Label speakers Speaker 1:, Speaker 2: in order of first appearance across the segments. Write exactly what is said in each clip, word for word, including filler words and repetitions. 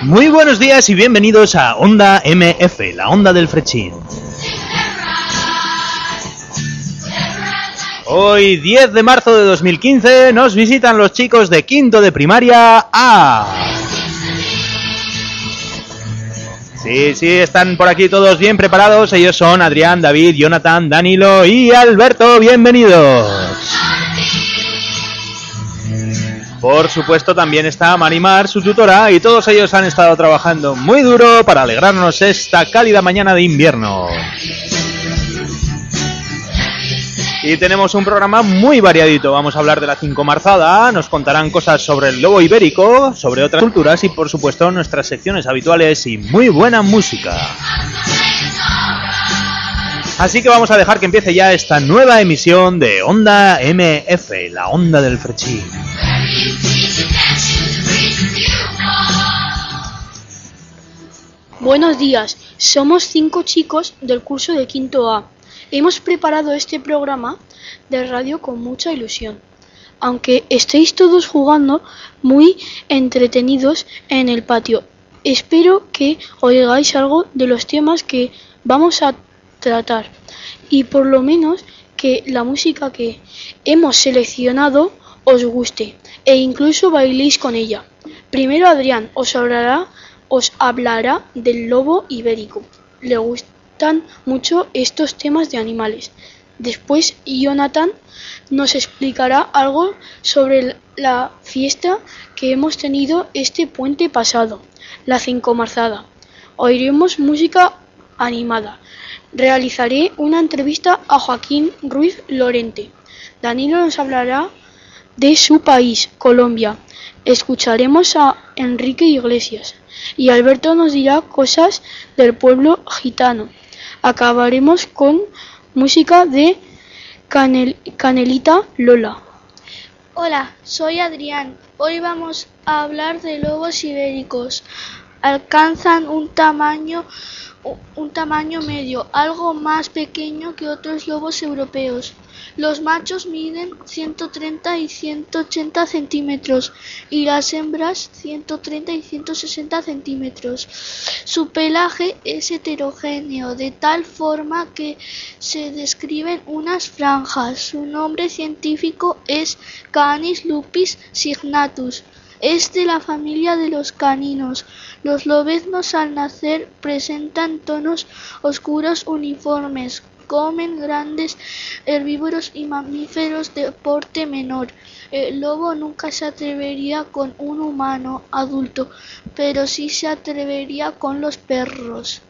Speaker 1: Muy buenos días y bienvenidos a Onda M F, la onda del Frechín. Hoy, diez de marzo de dos mil quince, nos visitan los chicos de quinto de primaria A. Sí, sí, están por aquí todos bien preparados. Ellos son Adrián, David, Jonathan, Danilo y Alberto. Bienvenidos. Por supuesto también está Marimar, su tutora, y todos ellos han estado trabajando muy duro para alegrarnos esta cálida mañana de invierno. Y tenemos un programa muy variadito. Vamos a hablar de la cincomarzada, nos contarán cosas sobre el lobo ibérico, sobre otras culturas y por supuesto nuestras secciones habituales y muy buena música. Así que vamos a dejar que empiece ya esta nueva emisión de Onda M F, la onda del Frechín.
Speaker 2: Buenos días, somos cinco chicos del curso de quinto A. Hemos preparado este programa de radio con mucha ilusión, aunque estéis todos jugando muy entretenidos en el patio. Espero que oigáis algo de los temas que vamos a tratar y por lo menos que la música que hemos seleccionado os guste e incluso bailéis con ella. Primero Adrián os hablará, os hablará del lobo ibérico. Le gustan mucho estos temas de animales. Después Jonathan nos explicará algo sobre la fiesta que hemos tenido este puente pasado, la cincomarzada. Oiremos música animada. Realizaré una entrevista a Joaquín Ruiz Lorente. Danilo nos hablará de su país, Colombia. Escucharemos a Enrique Iglesias y Alberto nos dirá cosas del pueblo gitano. Acabaremos con música de Canel, Canelita Lola.
Speaker 3: Hola, soy Adrián. Hoy vamos a hablar de lobos ibéricos. Alcanzan un tamaño, un tamaño medio, algo más pequeño que otros lobos europeos. Los machos miden ciento treinta y ciento ochenta centímetros y las hembras ciento treinta y ciento sesenta centímetros. Su pelaje es heterogéneo, de tal forma que se describen unas franjas. Su nombre científico es Canis lupus signatus. Es de la familia de los caninos. Los lobeznos al nacer presentan tonos oscuros uniformes. Comen grandes herbívoros y mamíferos de porte menor. El lobo nunca se atrevería con un humano adulto, pero sí se atrevería con los perros.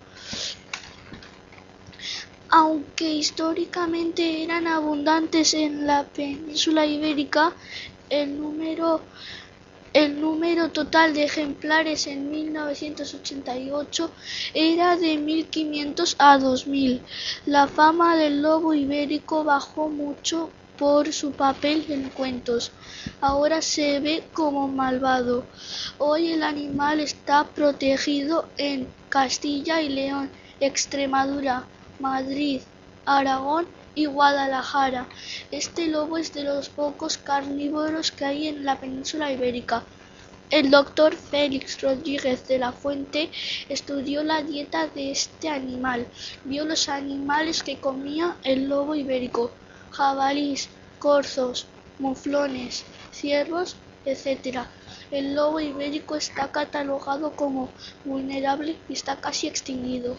Speaker 3: Aunque históricamente eran abundantes en la península ibérica, el número El número total de ejemplares en mil novecientos ochenta y ocho era de mil quinientos a dos mil. La fama del lobo ibérico bajó mucho por su papel en cuentos. Ahora se ve como malvado. Hoy el animal está protegido en Castilla y León, Extremadura, Madrid, Aragón y Guadalajara. Este lobo es de los pocos carnívoros que hay en la península ibérica. El doctor Félix Rodríguez de la Fuente estudió la dieta de este animal. Vio los animales que comía el lobo ibérico: jabalíes, corzos, muflones, ciervos, etcétera. El lobo ibérico está catalogado como vulnerable y está casi extinguido.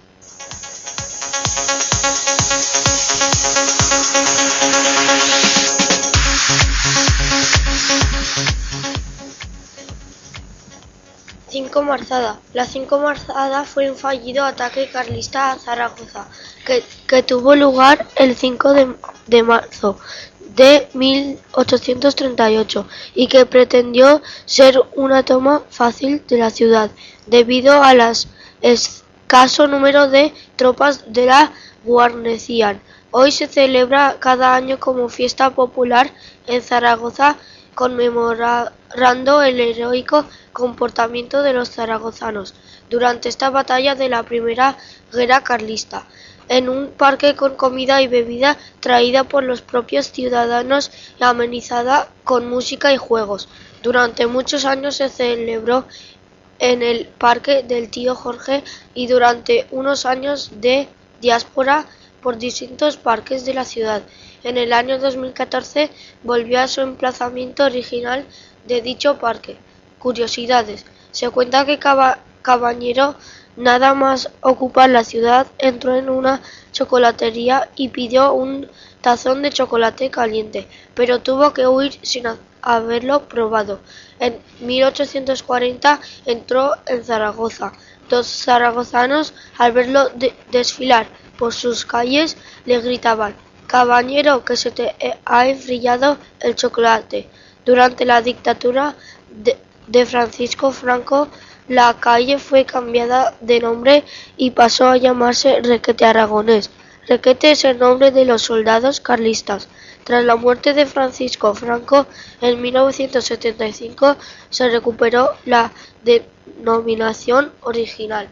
Speaker 4: Cincomarzada. La cincomarzada fue un fallido ataque carlista a Zaragoza que, que tuvo lugar el cinco de marzo de mil ochocientos treinta y ocho y que pretendió ser una toma fácil de la ciudad debido a las escaso número de tropas de la guarnición. Hoy se celebra cada año como fiesta popular en Zaragoza, conmemorando el heroico comportamiento de los zaragozanos durante esta batalla de la Primera Guerra Carlista, en un parque con comida y bebida traída por los propios ciudadanos y amenizada con música y juegos. Durante muchos años se celebró en el Parque del Tío Jorge y durante unos años de diáspora por distintos parques de la ciudad. En el año dos mil catorce volvió a su emplazamiento original de dicho parque. Curiosidades. Se cuenta que Caba- Cabañero, nada más ocupar la ciudad, entró en una chocolatería y pidió un tazón de chocolate caliente, pero tuvo que huir sin haberlo probado. En mil ochocientos cuarenta entró en Zaragoza. Dos zaragozanos, al verlo de- desfilar por sus calles, le gritaban: «Cabañero, que se te ha enfriado el chocolate». Durante la dictadura de, de Francisco Franco, la calle fue cambiada de nombre y pasó a llamarse Requete Aragonés. Requete es el nombre de los soldados carlistas. Tras la muerte de Francisco Franco en mil novecientos setenta y cinco se recuperó la denominación original.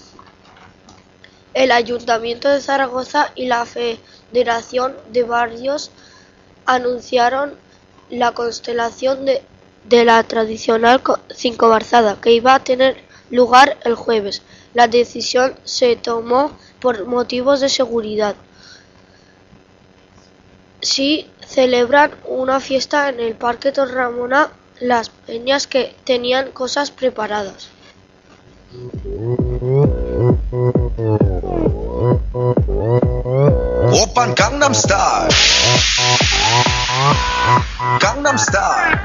Speaker 4: El Ayuntamiento de Zaragoza y la Federación de Barrios anunciaron la constelación de, de la tradicional Cinco Marzada, que iba a tener lugar el jueves. La decisión se tomó por motivos de seguridad. Sí celebran una fiesta en el Parque Torramona las peñas que tenían cosas preparadas.
Speaker 5: 오빤 강남스타일 강남스타일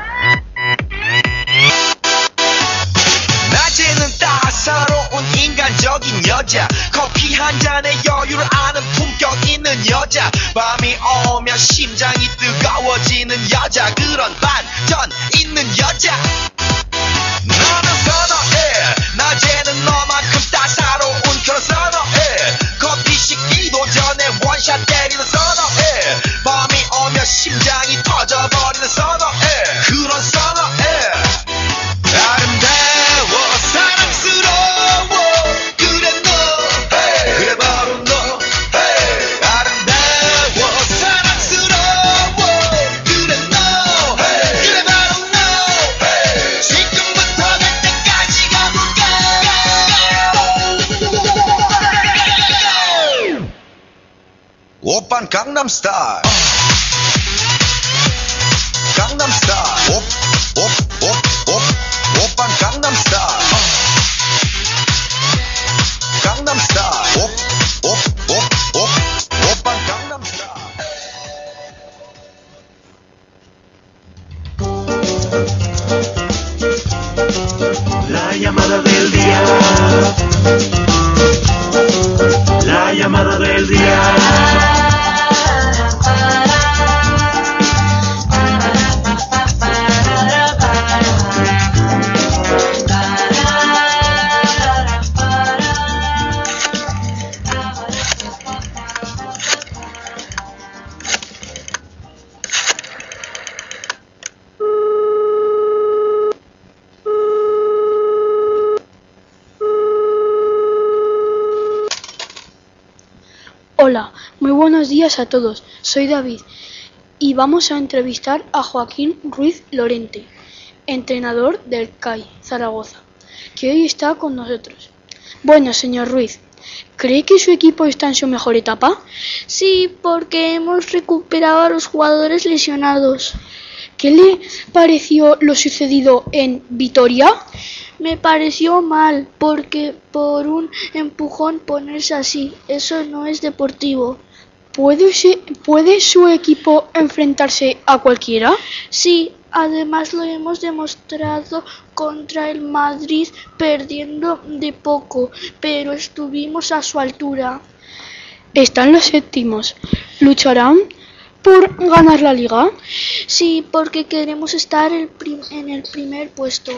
Speaker 5: 낮에는 따사로운 인간적인 여자 커피 한 잔에 여유를 아는 품격 있는 여자 밤이 오면 심장이 뜨거워지는 여자 그런 반전 있는 여자 너는 선어해 낮에는 너만큼 따사로운 그런 선어해 커피 식기도 전에 원샷 때리는 선어해 밤이 오면 심장이 터져버리는 선어해 그런 선어해 아름다워 사랑스러워 그래 너 hey. 그래 바로 너 hey. 아름다워 사랑스러워 그래 너 hey. 그래 바로 너 hey. 지금부터 갈 때까지 가볼까 오빤 강남스타일 강남스타일 옵옵옵옵 오빤 강남스타일 강남스타일 옵옵옵옵 오빤 강남스타일
Speaker 6: La llamada del día. La llamada del día.
Speaker 2: Hola, muy buenos días a todos. Soy David y vamos a entrevistar a Joaquín Ruiz Lorente, entrenador del C A I Zaragoza, que hoy está con nosotros. Bueno, señor Ruiz, ¿cree que su equipo está en su mejor etapa?
Speaker 3: Sí, porque hemos recuperado a los jugadores lesionados.
Speaker 2: ¿Qué le pareció lo sucedido en Vitoria?
Speaker 3: Me pareció mal, porque por un empujón ponerse así, eso no es deportivo.
Speaker 2: ¿Puede, se- ¿Puede su equipo enfrentarse a cualquiera?
Speaker 3: Sí, además lo hemos demostrado contra el Madrid perdiendo de poco, pero estuvimos a su altura.
Speaker 2: Están los séptimos. ¿Lucharán por ganar la liga?
Speaker 3: Sí, porque queremos estar el prim- en el primer puesto.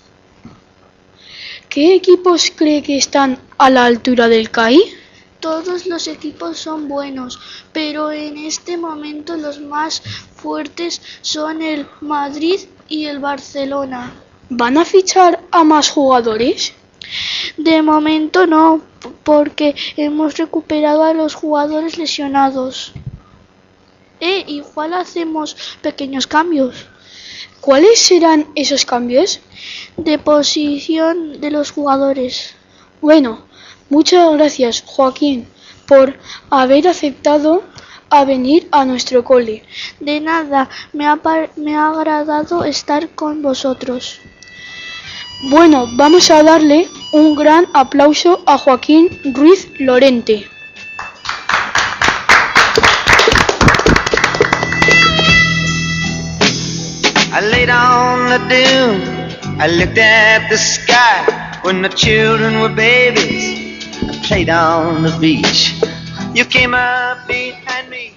Speaker 2: ¿Qué equipos cree que están a la altura del C A I?
Speaker 3: Todos los equipos son buenos, pero en este momento los más fuertes son el Madrid y el Barcelona.
Speaker 2: ¿Van a fichar a más jugadores?
Speaker 3: De momento no, p- porque hemos recuperado a los jugadores lesionados. Eh, igual hacemos pequeños cambios.
Speaker 2: ¿Cuáles serán esos cambios?
Speaker 3: De posición de los jugadores.
Speaker 2: Bueno, muchas gracias, Joaquín, por haber aceptado a venir a nuestro cole.
Speaker 3: De nada, me ha, me ha agradado estar con vosotros.
Speaker 2: Bueno, vamos a darle un gran aplauso a Joaquín Ruiz Lorente.
Speaker 5: I laid on the dune, I looked at the sky when the children were babies. I played on the beach. You came up behind me.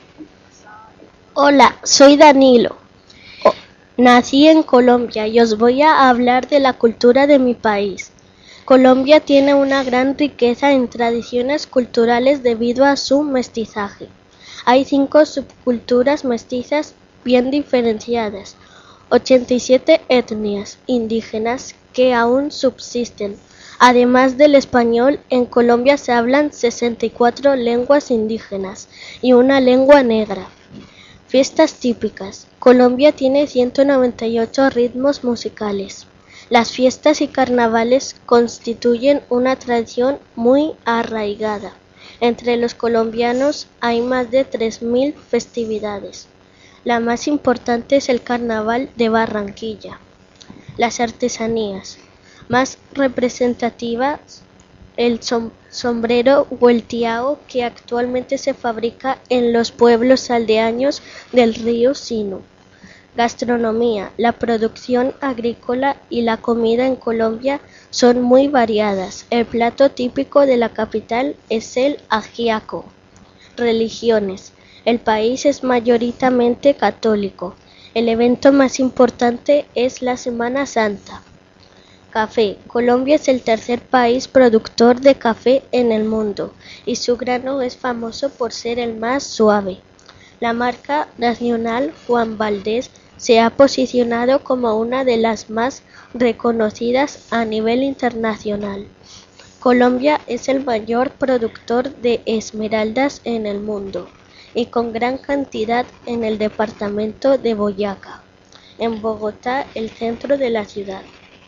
Speaker 7: Hola, soy Danilo. Oh, nací en Colombia y os voy a hablar de la cultura de mi país. Colombia tiene una gran riqueza en tradiciones culturales debido a su mestizaje. Hay cinco subculturas mestizas bien diferenciadas, ochenta y siete etnias indígenas que aún subsisten. Además del español, en Colombia se hablan sesenta y cuatro lenguas indígenas y una lengua negra. Fiestas típicas. Colombia tiene ciento noventa y ocho ritmos musicales. Las fiestas y carnavales constituyen una tradición muy arraigada. Entre los colombianos hay más de tres mil festividades. La más importante es el Carnaval de Barranquilla. Las artesanías más representativas, el som- sombrero o el tiao, que actualmente se fabrica en los pueblos aldeanos del río Sinu. Gastronomía. La producción agrícola y la comida en Colombia son muy variadas. El plato típico de la capital es el ajiaco. Religiones. El país es mayoritariamente católico. El evento más importante es la Semana Santa. Café. Colombia es el tercer país productor de café en el mundo y su grano es famoso por ser el más suave. La marca nacional Juan Valdez se ha posicionado como una de las más reconocidas a nivel internacional. Colombia es el mayor productor de esmeraldas en el mundo y con gran cantidad en el departamento de Boyacá, en Bogotá, el centro de la ciudad.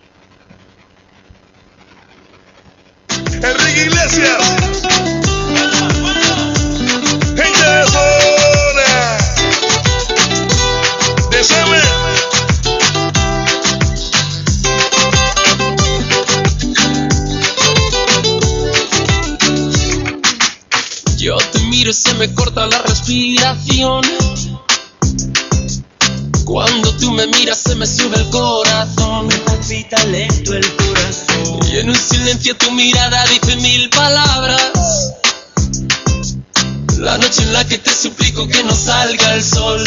Speaker 6: Enrique Iglesias, gente de zona, de Seme.
Speaker 8: Yo te miro y se me corta la respiración. Cuando tú me miras se me sube el corazón. Me palpita lento el corazón. Y en un silencio tu mirada dice mil palabras. La noche en la que te suplico que no salga el sol.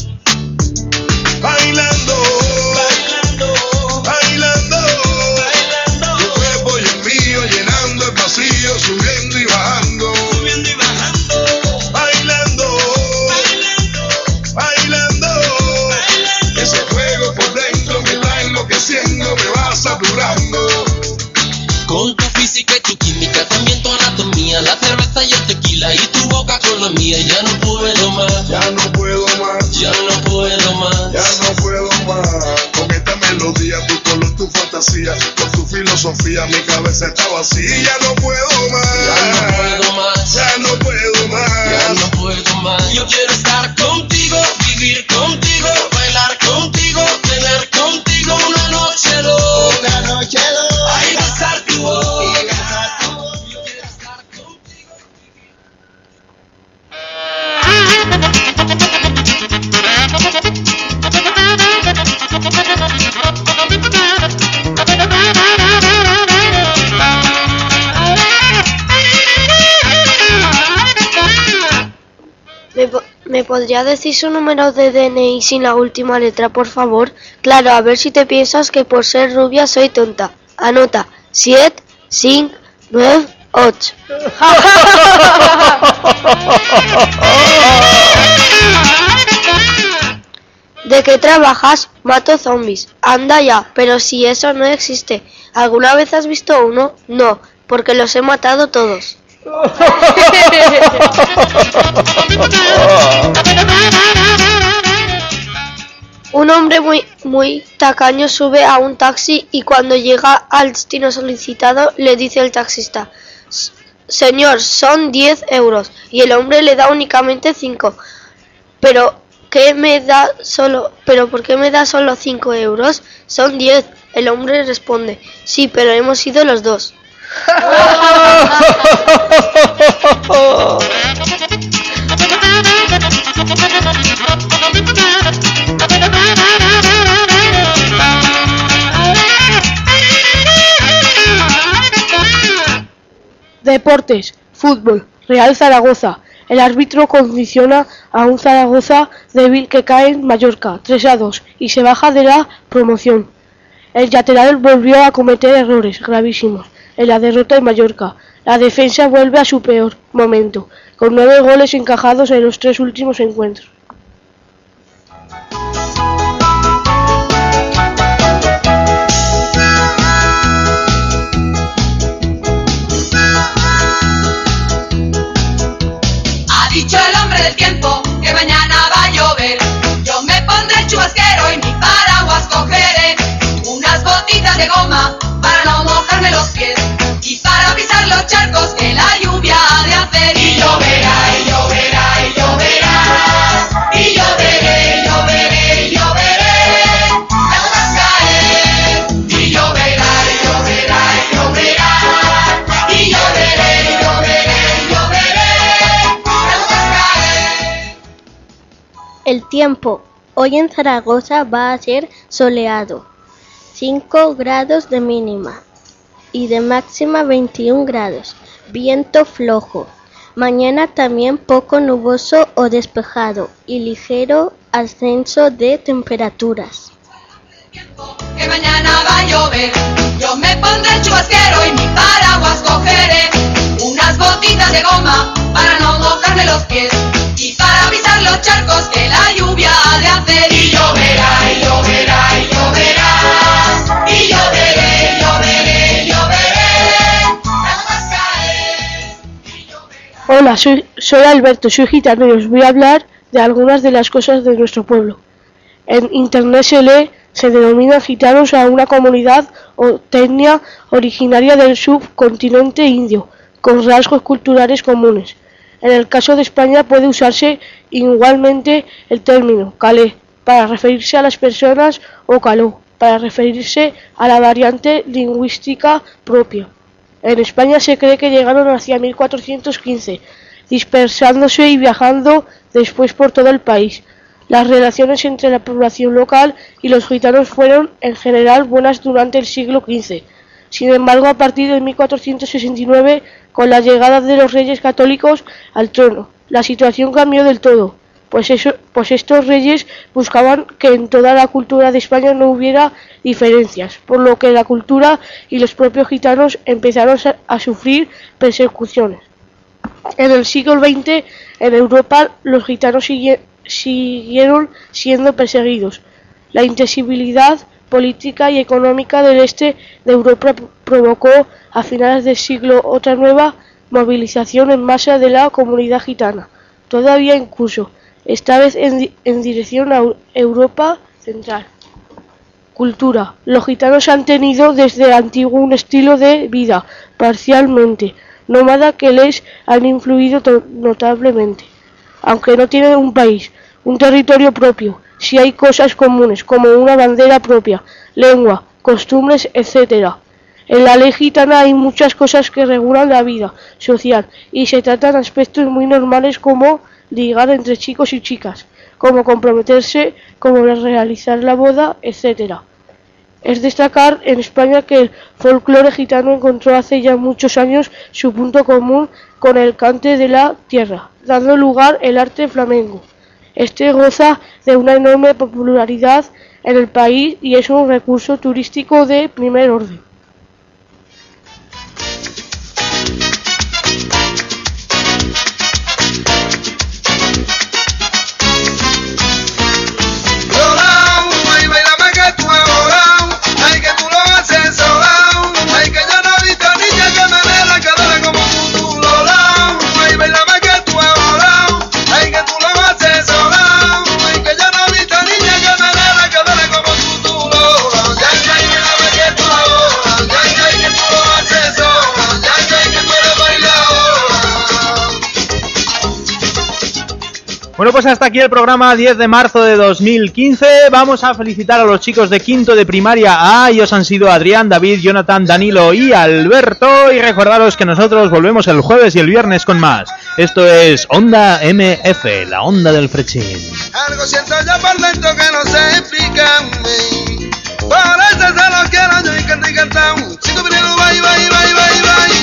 Speaker 6: Bailando, bailando, bailando, bailando. Tu cuerpo y el mío llenando el vacío, subiendo y bajando, subiendo y bajando. Bailando, bailando, bailando, bailando. Ese fuego por dentro me va enloqueciendo, me va saturando.
Speaker 8: Con tu física y tu química, también tu anatomía, la cerveza y el tequila y tu boca con la mía. Ya no puedo más,
Speaker 6: Ya no puedo más,
Speaker 8: ya no puedo más.
Speaker 6: ya no puedo más. Con esta melodía, tu color, tu fantasía, con tu filosofía, mi cabeza está vacía. Ya no puedo más,
Speaker 8: Ya no puedo más,
Speaker 6: ya no puedo más.
Speaker 8: ya no puedo más. Yo quiero estar contigo, vivir contigo, bailar contigo, tener contigo una noche loca, una noche loca. Ay, besar tu voz, y besar tu voz. Yo quiero estar contigo.
Speaker 4: ¿Me, po- ¿Me podría decir su número de D N I sin la última letra, por favor? Claro, a ver si te piensas que por ser rubia soy tonta. Anota, siete, cinco, nueve, ocho. ¿De qué trabajas? Mato zombies. Anda ya, pero si eso no existe. ¿Alguna vez has visto uno? No, porque los he matado todos. Un hombre muy, muy tacaño sube a un taxi y cuando llega al destino solicitado le dice el taxista: señor, son diez euros, y el hombre le da únicamente cinco. Pero ¿qué me da solo? ¿Pero por qué me da solo cinco euros? Son diez. El hombre responde: sí, pero hemos ido los dos.
Speaker 9: Deportes, fútbol, Real Zaragoza. El árbitro condiciona a un Zaragoza débil que cae en Mallorca tres a dos y se baja de la promoción. El lateral volvió a cometer errores gravísimos en la derrota en Mallorca. La defensa vuelve a su peor momento, con nueve goles encajados en los tres últimos encuentros.
Speaker 8: Dicho el hombre del tiempo que mañana va a llover. Yo me pondré el chubasquero y mi paraguas cogeré. Unas botitas de goma para no mojarme los pies y para pisar los charcos que la lluvia ha de hacer. Y lloverá, y lloverá, y lloverá. Y lloveré, y lloveré, y lloveré. Las gotas caer. Y lloverá, y lloverá, y lloverá. Y lloveré, y lloveré, y lloveré.
Speaker 7: El tiempo. Hoy en Zaragoza va a ser soleado, cinco grados de mínima y de máxima veintiún grados, viento flojo. Mañana también poco nuboso o despejado y ligero ascenso de temperaturas.
Speaker 8: Que mañana va a llover, yo me pondré el chubasquero y mi paraguas cogeré. Unas botitas de goma para no mojarme los pies y para pisar los charcos que la lluvia ha de hacer. Y lloverá, y lloverá, y lloverá. Y lloveré, y lloveré, y lloveré. Las gotas caer. Y lloverá.
Speaker 9: Hola, soy, soy Alberto, soy gitano y os voy a hablar de algunas de las cosas de nuestro pueblo. En internet se lee, se denomina gitanos a una comunidad o etnia originaria del subcontinente indio, con rasgos culturales comunes. En el caso de España puede usarse igualmente el término calé para referirse a las personas o caló para referirse a la variante lingüística propia. En España se cree que llegaron hacia mil cuatrocientos quince, dispersándose y viajando después por todo el país. Las relaciones entre la población local y los gitanos fueron en general buenas durante el siglo quince. Sin embargo, a partir de mil cuatrocientos sesenta y nueve, con la llegada de los reyes católicos al trono, la situación cambió del todo, pues, eso, pues estos reyes buscaban que en toda la cultura de España no hubiera diferencias, por lo que la cultura y los propios gitanos empezaron a, a sufrir persecuciones. En el siglo veinte, en Europa, los gitanos sigue, siguieron siendo perseguidos. La insensibilidad política y económica del este de Europa provocó a finales del siglo otra nueva movilización en masa de la comunidad gitana, todavía en curso, esta vez en, en dirección a Europa Central. Cultura. Los gitanos han tenido desde antiguo un estilo de vida parcialmente nómada que les han influido notablemente. Aunque no tienen un país, un territorio propio, si hay cosas comunes como una bandera propia, lengua, costumbres, etcétera. En la ley gitana hay muchas cosas que regulan la vida social y se tratan aspectos muy normales como ligar entre chicos y chicas, como comprometerse, como realizar la boda, etcétera. Es destacar en España que el folclore gitano encontró hace ya muchos años su punto común con el cante de la tierra, dando lugar al arte flamenco. Este goza de una enorme popularidad en el país y es un recurso turístico de primer orden.
Speaker 6: Ay, que tú lo haces sola, ay, que yo no he visto niña que me dé la
Speaker 1: Bueno, pues hasta aquí el programa diez de marzo de dos mil quince. Vamos a felicitar a los chicos de quinto de primaria A. Ellos han sido Adrián, David, Jonathan, Danilo y Alberto. Y recordaros que nosotros volvemos el jueves y el viernes con más. Esto es Onda M F, la onda del Frechín.
Speaker 6: Algo siento yo por dentro que no se explica. Por eso se lo quiero yo y canto y cantao. Sigo viniendo, bye, bye, bye, bye, bye.